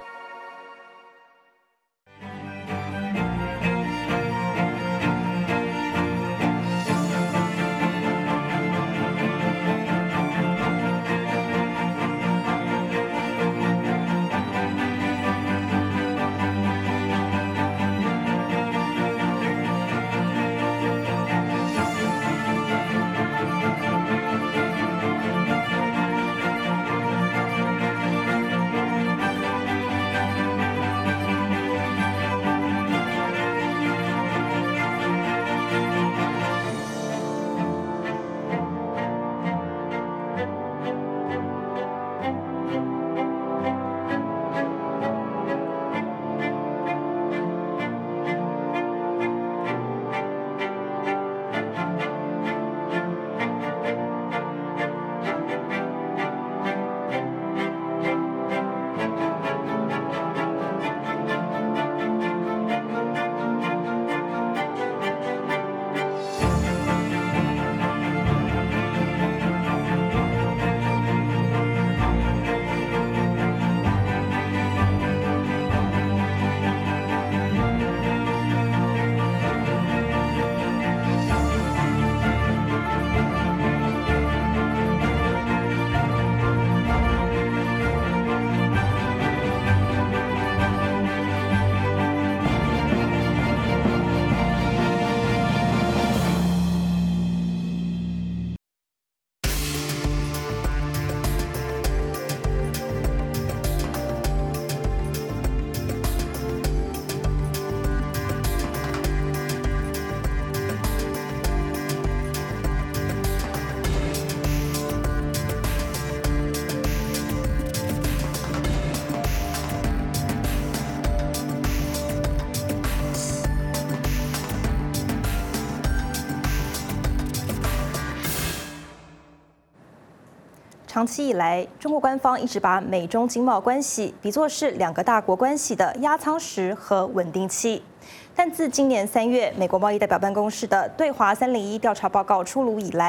长期以来，中国官方一直把美中经贸关系比作是两个大国关系的压舱石和稳定器。但自今年三月美国贸易代表办公室的对华三零一调查报告出炉以来，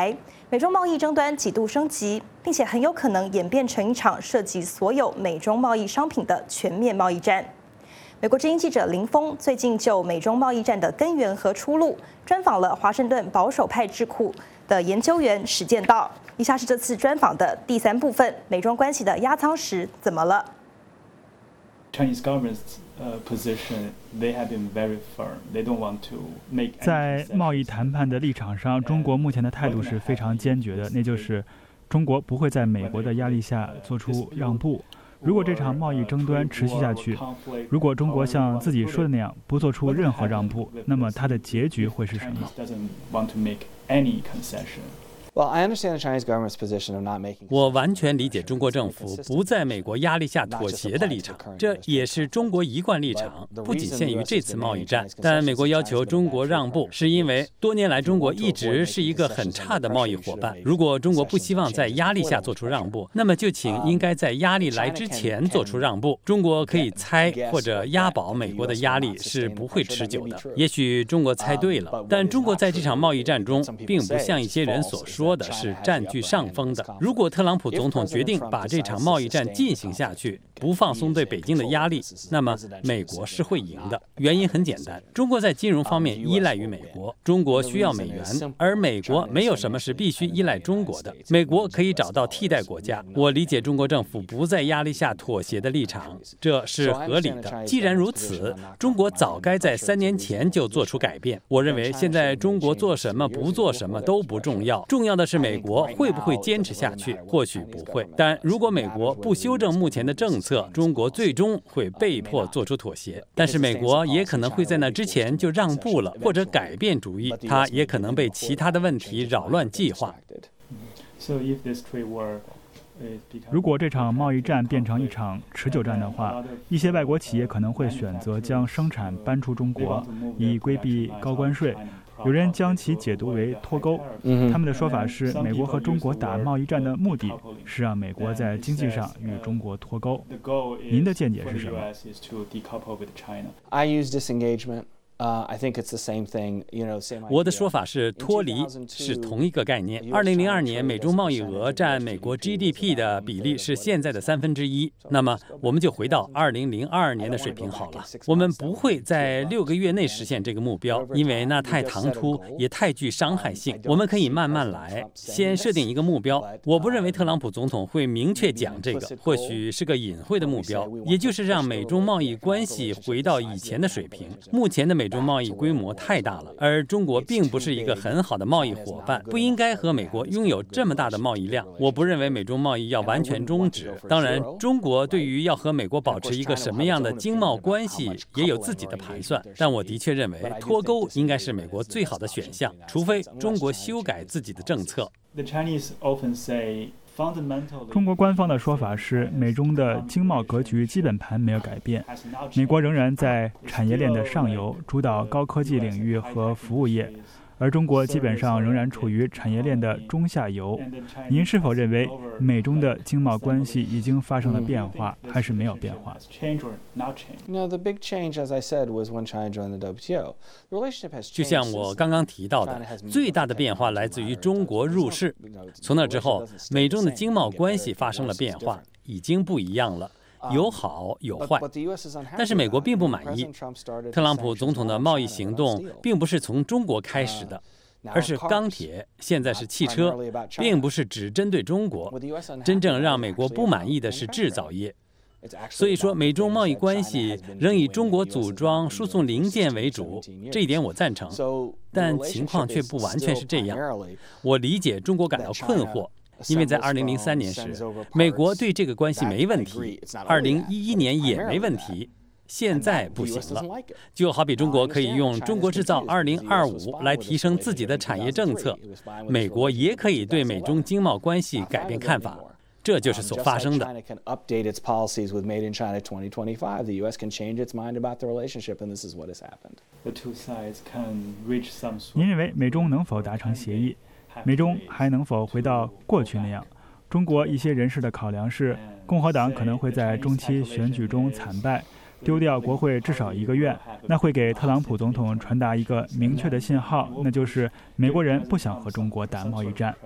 美中贸易争端几度升级，并且很有可能演变成一场涉及所有美中贸易商品的全面贸易战。美国之音记者林峰最近就美中贸易战的根源和出路，专访了华盛顿保守派智库的研究员史建道。以下是这次专访的第三部分：美中关系的压舱石怎么了？ Chinese government's uh, position, they have been very firm. They don't want to make. 在贸易谈判的立场上，中国目前的态度是非常坚决的，那就是中国不会在美国的压力下做出让步。如果这场贸易争端持续下去，如果中国像自己说的那样不做出任何让步，那么它的结局会是什么？ 我完全理解中国政府不在美国压力下妥协的立场，这也是中国一贯立场，不仅限于这次贸易战。但美国要求中国让步，是因为多年来中国一直是一个很差的贸易伙伴。如果中国不希望在压力下做出让步，那么就请应该在压力来之前做出让步。中国可以猜或者押宝美国的压力是不会持久的。也许中国猜对了，但中国在这场贸易战中并不像一些人所说。 说的是占据上风的。如果特朗普总统决定把这场贸易战进行下去，不放松对北京的压力，那么美国是会赢的。原因很简单，中国在金融方面依赖于美国，中国需要美元，而美国没有什么是必须依赖中国的。美国可以找到替代国家。我理解中国政府不在压力下妥协的立场，这是合理的。既然如此，中国早该在三年前就做出改变。我认为现在中国做什么不做什么都不重要。 重要的是美国会不会坚持下去？或许不会。但如果美国不修正目前的政策，中国最终会被迫做出妥协。但是美国也可能会在那之前就让步了，或者改变主意。它也可能被其他的问题扰乱计划。 如果这场贸易战变成一场持久战的话，一些外国企业可能会选择将生产搬出中国，以规避高关税。 有人将其解读为脱钩，他们的说法是，美国和中国打贸易战的目的是让美国在经济上与中国脱钩。您的见解是什么？ I use disengagement. Uh, I think it's the same thing, you know, same idea. 我的说法是脱离是同一个概念。二零零二年美中贸易额占美国 G D P 的比例是现在的三分之一。那么我们就回到二零零二年的水平好了。我们不会在六个月内实现这个目标，因为那太唐突，也太具伤害性。我们可以慢慢来，先设定一个目标。我不认为特朗普总统会明确讲这个，或许是个隐晦的目标，也就是让美中贸易关系回到以前的水平。目前的美 美中贸易规模太大了，而中国并不是一个很好的贸易伙伴，不应该和美国拥有这么大的贸易量。我不认为美中贸易要完全终止。当然，中国对于要和美国保持一个什么样的经贸关系也有自己的盘算。但我的确认为脱钩应该是美国最好的选项，除非中国修改自己的政策。 中国官方的说法是，美中的经贸格局基本盘没有改变，美国仍然在产业链的上游主导高科技领域和服务业，而中国基本上仍然处于产业链的中下游。您是否认为美中的经贸关系已经发生了变化，还是没有变化？ No, the big change, as I said, was when China joined the W T O. The relationship has changed. 就像我刚刚提到的，最大的变化来自于中国入世。从那之后，美中的经贸关系发生了变化，已经不一样了。 有好有坏，但是美国并不满意。特朗普总统的贸易行动并不是从中国开始的，而是钢铁，现在是汽车，并不是只针对中国。真正让美国不满意的是制造业。所以说，美中贸易关系仍以中国组装、输送零件为主，这一点我赞成。但情况却不完全是这样。我理解中国感到困惑。 因为在二零零三年时，美国对这个关系没问题，二零一一年也没问题，现在不行了。就好比中国可以用“中国制造二零二五”来提升自己的产业政策，美国也可以对美中经贸关系改变看法。 这就是所发生的。 您认为美中能否达成协议？美中还能否回到过去那样？中国一些人士的考量是，共和党可能会在中期选举中惨败， 丢掉国会至少一个月，那会给特朗普总统传达一个明确的信号，那就是美国人不想和中国打贸易战。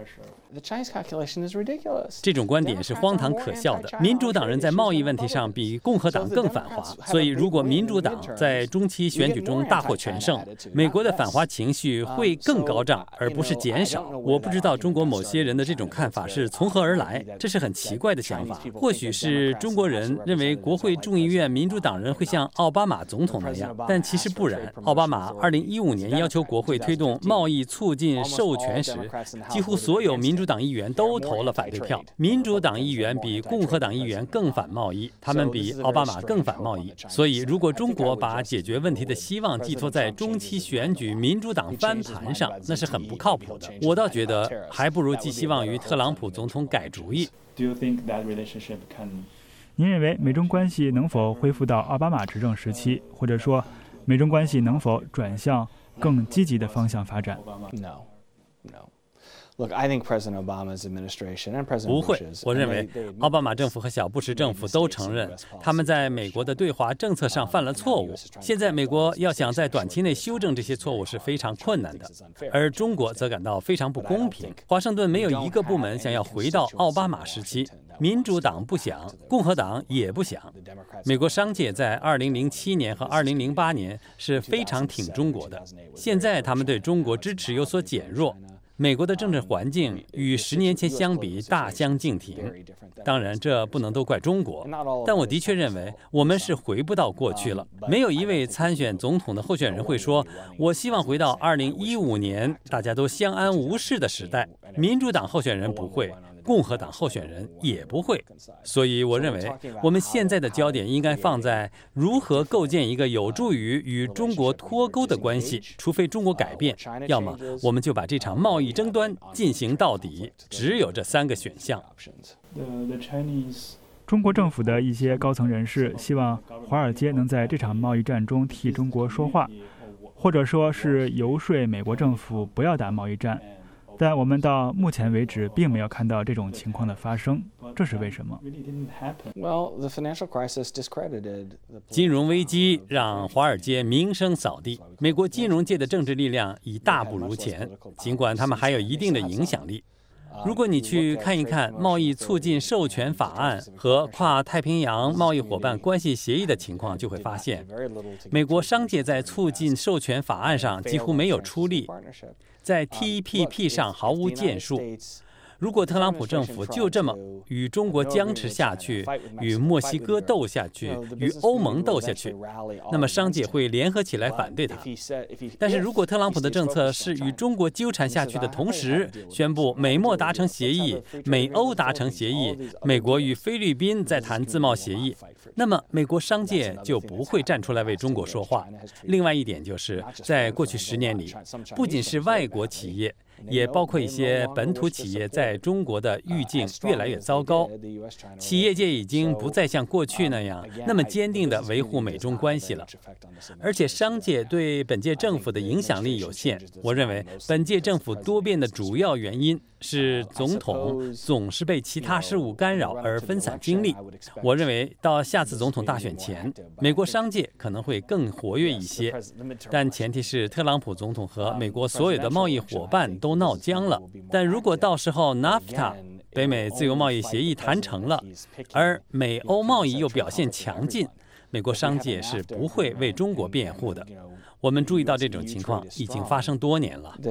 这种观点是荒唐可笑的。民主党人在贸易问题上比共和党更反华，所以如果民主党在中期选举中大获全胜，美国的反华情绪会更高涨，而不是减少。我不知道中国某些人的这种看法是从何而来，这是很奇怪的想法。或许是中国人认为国会众议院民主党人会像奥巴马总统那样，但其实不然。奥巴马二零一五年要求国会推动贸易促进授权时，几乎所有民主党议员都投了反对票。民主党议员比共和党议员更反贸易，他们比奥巴马更反贸易。所以，如果中国把解决问题的希望寄托在中期选举民主党翻盘上，那是很不靠谱的。我倒觉得，还不如寄希望于特朗普总统改主意。 您认为美中关系能否恢复到奥巴马执政时期，或者说，美中关系能否转向更积极的方向发展？ Look, I think President Obama's administration and President 不会， Bush's, 我认为奥巴马政府和小布什政府都承认，他们在美国的对华政策上犯了错误。现在美国要想在短期内修正这些错误是非常困难的，而中国则感到非常不公平。华盛顿没有一个部门想要回到奥巴马时期，民主党不想，共和党也不想。美国商界在二零零七年和二零零八年是非常挺中国的，现在他们对中国支持有所减弱。美国的政治环境与十年前相比大相径庭，当然这不能都怪中国，但我的确认为我们是回不到过去了。没有一位参选总统的候选人会说，我希望回到二零一五年大家都相安无事的时代。民主党候选人不会，共和党候选人也不会，所以我认为我们现在的焦点应该放在如何构建一个有助于与中国脱钩的关系，除非中国改变，要么我们就把这场贸易争端进行到底，只有这三个选项。 中国政府的一些高层人士希望华尔街能在这场贸易战中替中国说话，或者说是游说美国政府不要打贸易战。但我们到目前为止并没有看到这种情况的发生，这是为什么？ 金融危机让华尔街名声扫地，美国金融界的政治力量已大不如前，尽管他们还有一定的影响力。如果你去看一看贸易促进授权法案和跨太平洋贸易伙伴关系协议的情况，就会发现，美国商界在促进授权法案上几乎没有出力，在 T P P 上毫无建树。如果特朗普政府就这么与中国僵持下去，与墨西哥斗下去，与欧盟斗下去，那么商界会联合起来反对他。但是如果特朗普的政策是与中国纠缠下去的同时，宣布美墨达成协议，美欧达成协议，美国与菲律宾在谈自贸协议，那么美国商界就不会站出来为中国说话。另外一点就是，在过去十年里，不仅是外国企业，也包括一些本土企业在中国的预境越来越糟糕，企业界已经不再像过去那样那么坚定地维护美中关系了，而且商界对本届政府的影响力有限。我认为本届政府多变的主要原因是总统总是被其他事务干扰而分散精力。我认为到下次总统大选前，美国商界可能会更活跃一些，但前提是特朗普总统和美国所有的贸易伙伴都闹僵了。但如果到时候 N A F T A 北美自由贸易协议谈成了，而美欧贸易又表现强劲，美国商界是不会为中国辩护的。我们注意到这种情况已经发生多年了。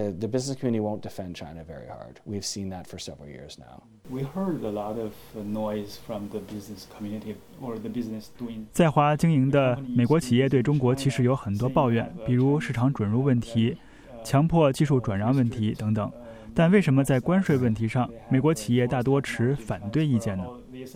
在华经营的美国企业对中国其实有很多抱怨，比如市场准入问题、强迫技术转让问题等等。但为什么在关税问题上，美国企业大多持反对意见呢？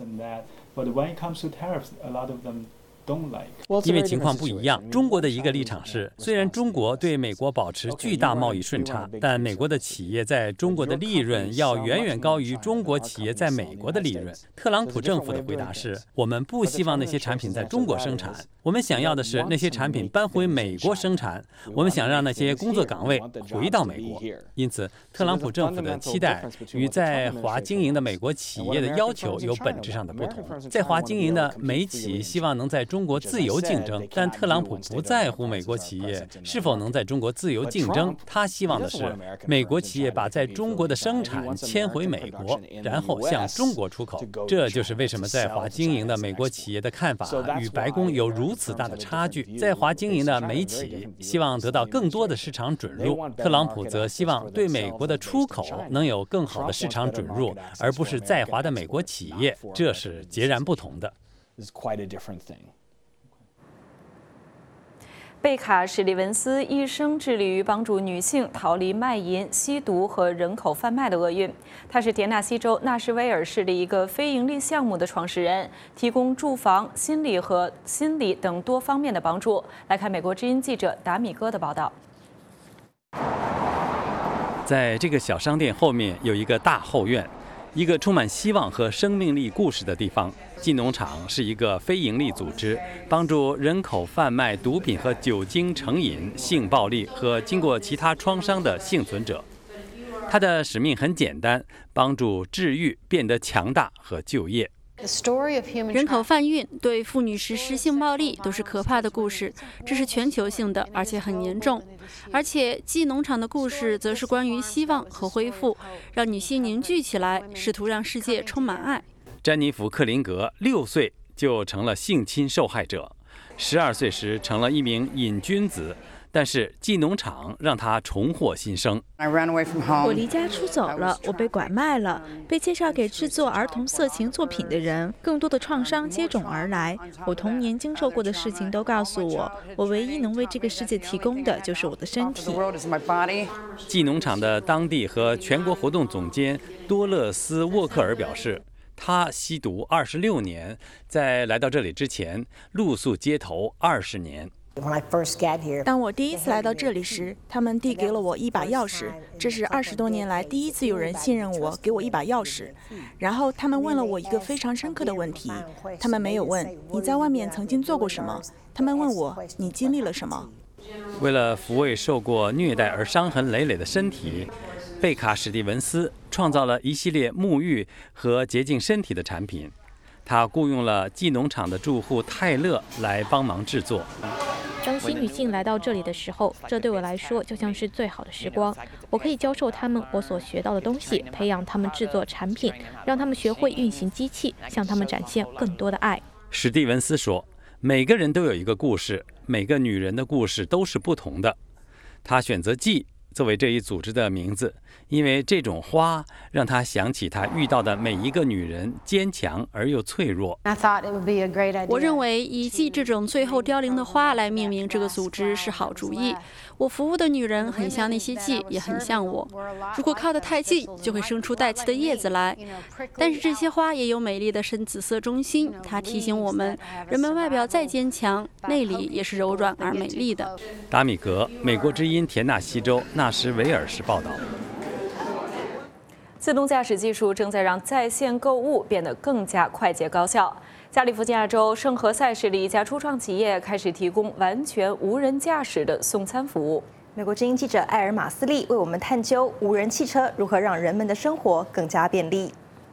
因为情况不一样，中国的一个立场是，虽然中国对美国保持巨大贸易顺差，但美国的企业在中国的利润要远远高于中国企业在美国的利润。特朗普政府的回答是，我们不希望那些产品在中国生产，我们想要的是那些产品搬回美国生产，我们想让那些工作岗位回到美国。因此，特朗普政府的期待与在华经营的美国企业的要求有本质上的不同。在华经营的美企希望能在中中国自由竞争，但特朗普不在乎美国企业是否能在中国自由竞争，他希望的是美国企业把在中国的生产迁回美国，然后向中国出口。这就是为什么在华经营的美国企业的看法与白宫有如此大的差距。在华经营的美企希望得到更多的市场准入，特朗普则希望对美国的出口能有更好的市场准入，而不是在华的美国企业，这是截然不同的。 贝卡·史蒂文斯一生致力于帮助女性逃离卖淫、吸毒和人口贩卖的厄运。他是田纳西州纳什维尔市的一个非营利项目的创始人，提供住房、心理和心理等多方面的帮助。来看美国之音记者达米戈的报道。 在这个小商店后面有一个大后院，一个充满希望和生命力故事的地方。寄农场是一个非营利组织，帮助人口贩卖、毒品和酒精成瘾、性暴力和经过其他创伤的幸存者。它的使命很简单，帮助治愈、变得强大和就业。 人口贩运、对妇女实施性暴力都是可怕的故事，这是全球性的，而且很严重。而且寄农场的故事则是关于希望和恢复，让女性凝聚起来，试图让世界充满爱。 詹妮弗·克林格六岁就成了性侵受害者，十二岁时成了一名瘾君子。但是寄农场让他重获新生。 我离家出走了，我被拐卖了，被介绍给制作儿童色情作品的人，更多的创伤接踵而来。我童年经受过的事情都告诉我，我唯一能为这个世界提供的就是我的身体。 寄农场的当地和全国活动总监多勒斯·沃克尔表示，他吸毒二十六年，在来到这里之前露宿街头二十年。 当我第一次来到这里时，他们递给了我一把钥匙，这是二十多年来第一次有人信任我，给我一把钥匙。然后他们问了我一个非常深刻的问题，他们没有问你在外面曾经做过什么，他们问我你经历了什么。 为了抚慰受过虐待而伤痕累累的身体，贝卡·史蒂文斯创造了一系列沐浴和洁净身体的产品。他雇佣了寄农场的住户泰勒来帮忙制作。 当新女性来到这里的时候，这对我来说就像是最好的时光。我可以教授他们我所学到的东西，培养他们制作产品，让他们学会运行机器，向他们展现更多的爱。 史蒂文斯说，每个人都有一个故事，每个女人的故事都是不同的。他选择寄作为这一组织的名字，因为这种花让他想起他遇到的每一个女人坚强而又脆弱。 我认为以寄这种最后凋零的花来命名这个组织是好主意。我服务的女人很像那些寄，也很像我。如果靠得太近，就会生出带刺的叶子来。但是这些花也有美丽的深紫色中心，它提醒我们，人们外表再坚强，内里也是柔软而美丽的。 达米格，美国之音田纳西州纳什维尔市报道。 自动驾驶技术正在让在线购物变得更加快捷高效。加利福尼亚州圣何塞市的一家初创企业开始提供完全无人驾驶的送餐服务。 美国之音记者艾尔马斯利为我们探究无人汽车如何让人们的生活更加便利。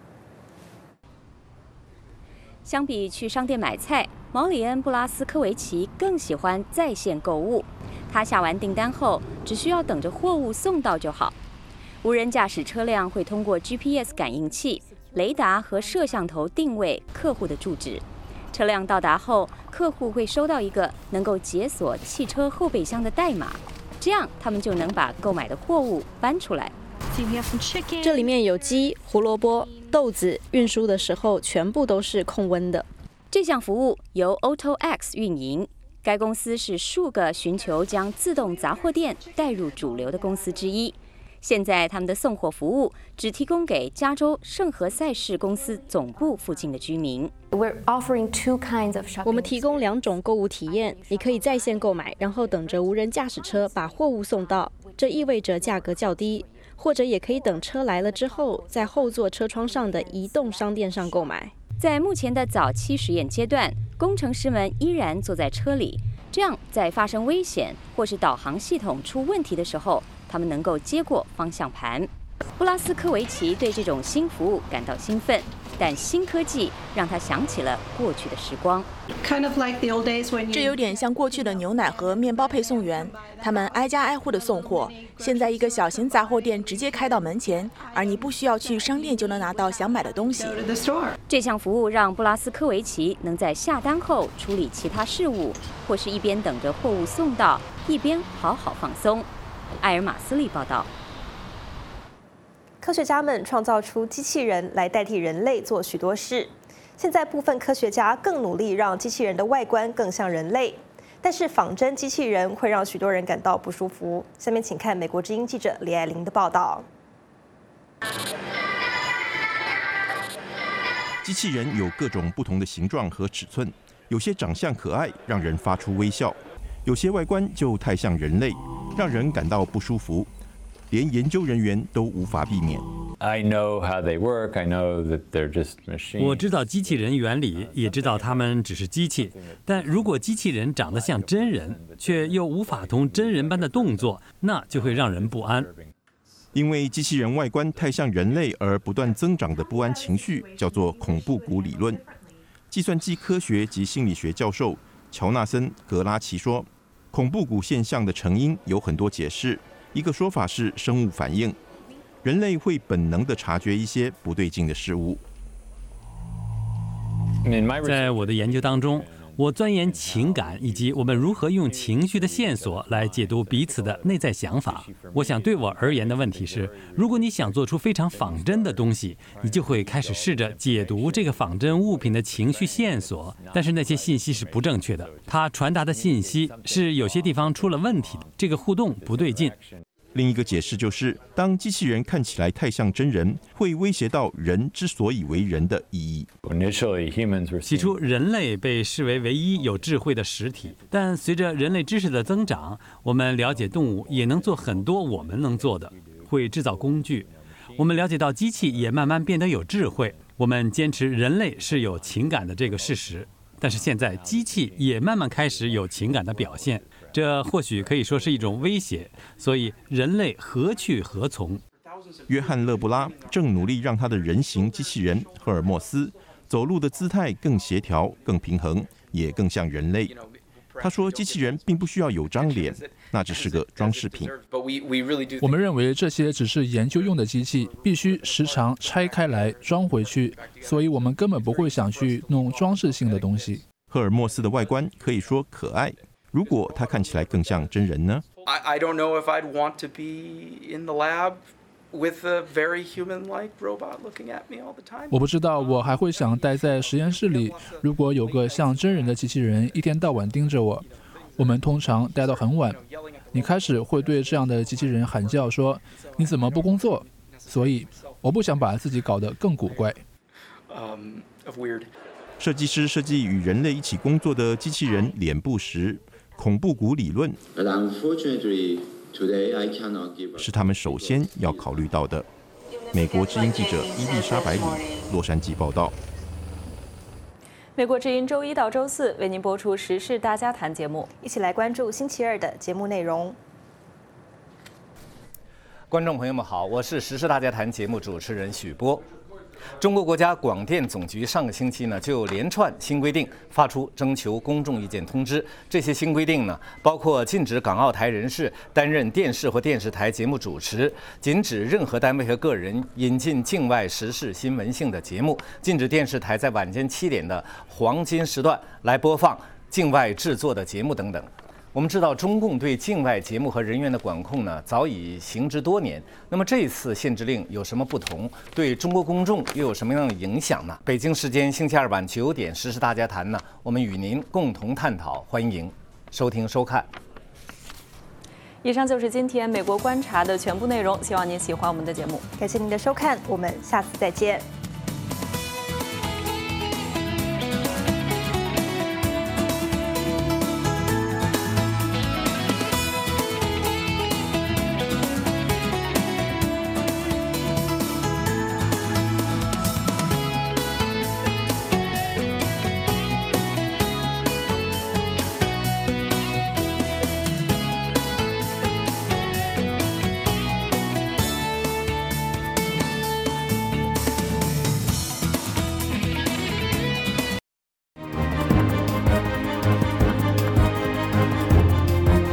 相比去商店买菜，毛里恩·布拉斯科维奇更喜欢在线购物。他下完订单后，只需要等着货物送到就好。无人驾驶车辆会通过 G P S 感应器、雷达和摄像头定位客户的住址。车辆到达后，客户会收到一个能够解锁汽车后备箱的代码，这样他们就能把购买的货物搬出来。 这里面有鸡、胡萝卜、豆子，运输的时候全部都是控温的。 这项服务由 AutoX 运营，该公司是数个寻求将自动杂货店带入主流的公司之一。现在，他们的送货服务只提供给加州圣何塞市公司总部附近的居民。 我们提供两种购物体验，你可以在线购买，然后等着无人驾驶车把货物送到，这意味着价格较低；或者也可以等车来了之后，在后座车窗上的移动商店上购买。 在目前的早期实验阶段，工程师们依然坐在车里，这样在发生危险或是导航系统出问题的时候，他们能够接过方向盘。布拉斯科维奇对这种新服务感到兴奋， 但新科技让他想起了过去的时光。 这有点像过去的牛奶和面包配送员，他们挨家挨户的送货。现在一个小型杂货店直接开到门前，而你不需要去商店就能拿到想买的东西。 这项服务让布拉斯科维奇能在下单后处理其他事务，或是一边等着货物送到，一边好好放松。埃尔马斯利报道。 科学家们创造出机器人来代替人类做许多事。现在部分科学家更努力让机器人的外观更像人类，但是仿真机器人会让许多人感到不舒服。下面请看美国之音记者李爱玲的报道。 机器人有各种不同的形状和尺寸，有些长相可爱，让人发出微笑；有些外观就太像人类，让人感到不舒服。连研究人员都无法避免。 I know how they work. I know that they're just machines. 我知道机器人原理，也知道他们只是机器。但如果机器人长得像真人，却又无法同真人般的动作，那就会让人不安。 因为机器人外观太像人类而不断增长的不安情绪，叫做恐怖谷理论。计算机科学及心理学教授乔纳森·格拉奇说，恐怖谷现象的成因有很多解释。一个说法是生物反应，人类会本能地察觉一些不对劲的事物。 在我的研究当中，我钻研情感以及我们如何用情绪的线索来解读彼此的内在想法。我想对我而言的问题是，如果你想做出非常仿真的东西，你就会开始试着解读这个仿真物品的情绪线索，但是那些信息是不正确的，它传达的信息是有些地方出了问题，这个互动不对劲。 另一个解释就是，当机器人看起来太像真人，会威胁到人之所以为人的意义。 起初，人类被视为唯一有智慧的实体，但随着人类知识的增长，我们了解动物也能做很多我们能做的，会制造工具。我们了解到机器也慢慢变得有智慧。我们坚持人类是有情感的这个事实，但是现在机器也慢慢开始有情感的表现。这或许可以说是一种威胁，所以人类何去何从？ 约翰·勒布拉正努力让他的人形机器人赫尔墨斯走路的姿态更协调、更平衡，也更像人类。他说，机器人并不需要有张脸，那只是个装饰品。 我们认为这些只是研究用的机器，必须时常拆开来装回去，所以我们根本不会想去弄装饰性的东西。 赫尔墨斯的外观可以说可爱。如果它看起来更像真人呢？ I, I don't know if I'd want to be in the lab with a very human-like robot looking at me all the time. 我不知道我还会想待在实验室里，如果有个像真人的机器人一天到晚盯着我。我们通常待到很晚，你开始会对这样的机器人喊叫说：“你怎么不工作？”所以我不想把自己搞得更古怪。 Um, of weird. 设计师设计与人类一起工作的机器人脸部时，恐怖谷理论是他们首先要考虑到的。美国之音记者伊丽莎白里，洛杉矶报道。 美国之音周一到周四为您播出《时事大家谈》节目， 一起来关注星期二的节目内容。 观众朋友们好，我是《时事大家谈》节目主持人许波。中国国家广电总局上个星期呢，就连串新规定发出征求公众意见通知。这些新规定呢，包括禁止港澳台人士担任电视或电视台节目主持，禁止任何单位和个人引进境外时事新闻性的节目，禁止电视台在晚间七点的黄金时段来播放境外制作的节目等等。我们知道，中共对境外节目和人员的管控呢，早已行之多年。那么这一次限制令有什么不同？对中国公众又有什么样的影响呢？北京时间星期二晚九点，时事大家谈呢，我们与您共同探讨。欢迎收听收看。 以上就是今天美国观察的全部内容，希望您喜欢我们的节目。 感谢您的收看，我们下次再见。